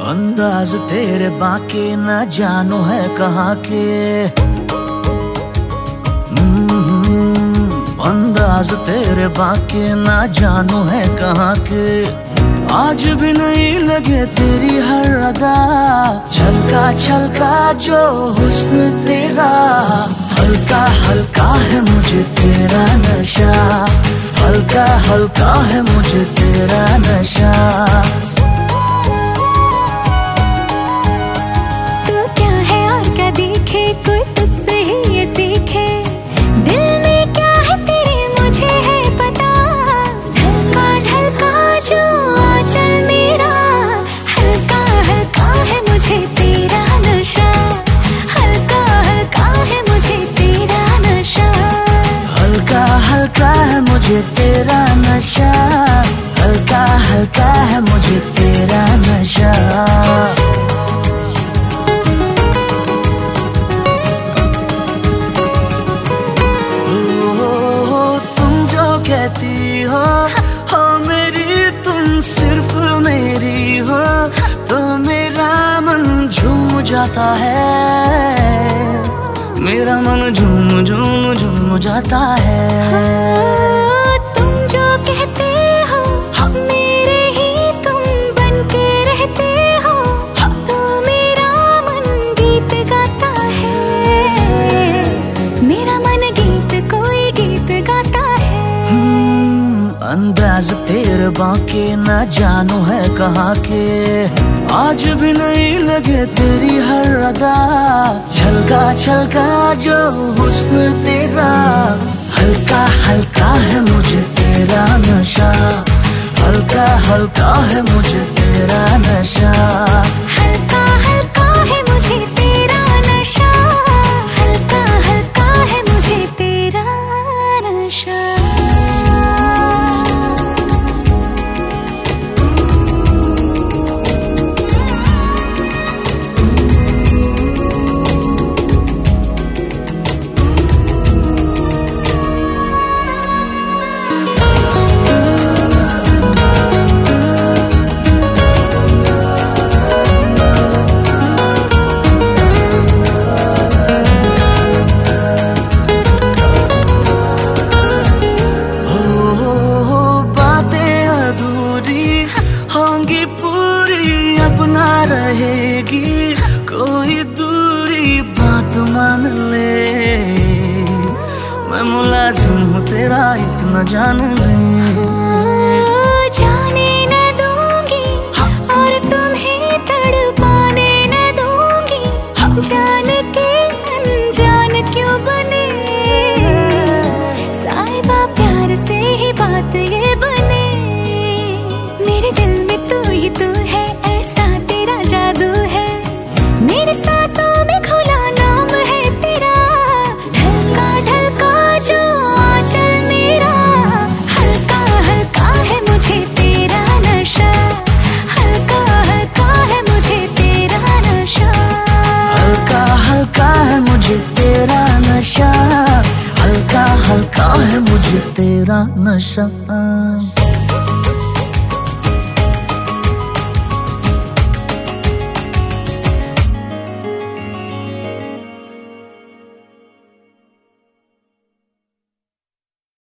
अंदाज तेरे बाके न जानो है कहाँ के। अंदाज तेरे बाके न जानो है कहाँ के। आज भी नहीं लगे तेरी हर अदा, छलका छलका जो हुस्न तेरा। हल्का हल्का है मुझे तेरा नशा, हल्का हल्का है मुझे तेरा नशा। देखे कोई तुझसे ही ये सीखे, दिल में क्या है तेरे मुझे है पता। ढलका ढलका जो आंचल मेरा, हल्का हल्का है मुझे तेरा नशा, हल्का हल्का है मुझे तेरा नशा। हल्का हल्का है मुझे तेरा नशा, हल्का हल्का है मुझे तेरा नशा। कहती हो मेरी तुम सिर्फ मेरी हो, तो मेरा मन झूम जाता है, मेरा मन झूम झूम झूम जाता है। तुम जो कहते हो मेरे ही तुम बन के रहते हो, तो मेरा मन गीत गाता है, मेरा मन गीत कोई गीत गाता है। अंदाज तेरे बाके न जानो है कहाँ के। आज भी नहीं लगे तेरी हर अदा, छलका छलका जो हुस्न तेरा। हल्का हल्का है मुझे तेरा नशा, हल्का हल्का है मुझे तेरा नशा। हल्का हल्का है मुझे तेरा नशा, हल्का हल्का है मुझे तेरा नशा। होंगी पूरी अपना रहेगी, कोई दूरी बात मान ले। मैं मुलाजिम हूँ तेरा इतना जान ले। जाने न दूंगी और तुम्हें तड़पाने न दूंगी, जान के अनजान क्यों बने। साहिबा प्यार से ही बात ये बने, मेरे दिल में तू है, ऐसा तेरा जादू है, मेरे सांसों में खुला नाम है तेरा। ढलका ढलका जो आंचल मेरा, हल्का हल्का है मुझे तेरा नशा, हल्का हल्का है मुझे तेरा नशा। हल्का हल्का है मुझे तेरा नशा, हल्का हल्का है मुझे तेरा नशा।